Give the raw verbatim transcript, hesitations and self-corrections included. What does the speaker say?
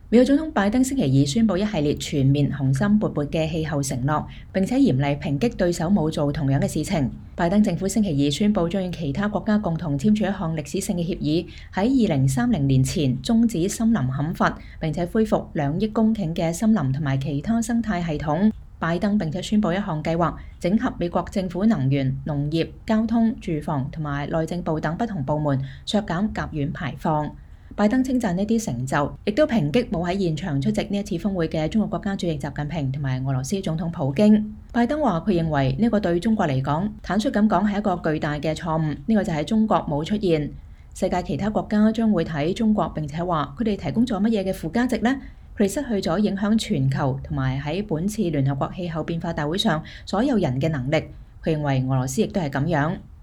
美國總統拜登星期二宣布一系列全面雄心勃勃嘅氣候承諾，並且嚴厲抨擊對手冇做同樣嘅事情。拜登政府星期二宣布將與其他國家共同簽署一項歷史性嘅協議，喺二零三零年前終止森林砍伐，並且恢復兩億公頃嘅森林同埋其他生態系統。拜登並且宣布一項計劃，整合美國政府能源、農業、交通、住房同埋內政部等不同部門，削減甲烷排放。拜登稱讚呢啲成就，亦都抨擊冇喺現場出席呢一次峰會嘅中國國家主席習近平同埋俄羅斯總統普京。拜登話佢認為呢個對中國嚟講，坦率咁講係一個巨大嘅錯誤，呢個就係中國冇出現。世界其他國家將會睇中國，並且話佢哋提供咗乜嘢嘅附加值呢？佢哋失去咗影響全球同埋喺本次聯合國氣候變化大會上所有人嘅能力。佢認為俄羅斯亦都係咁樣。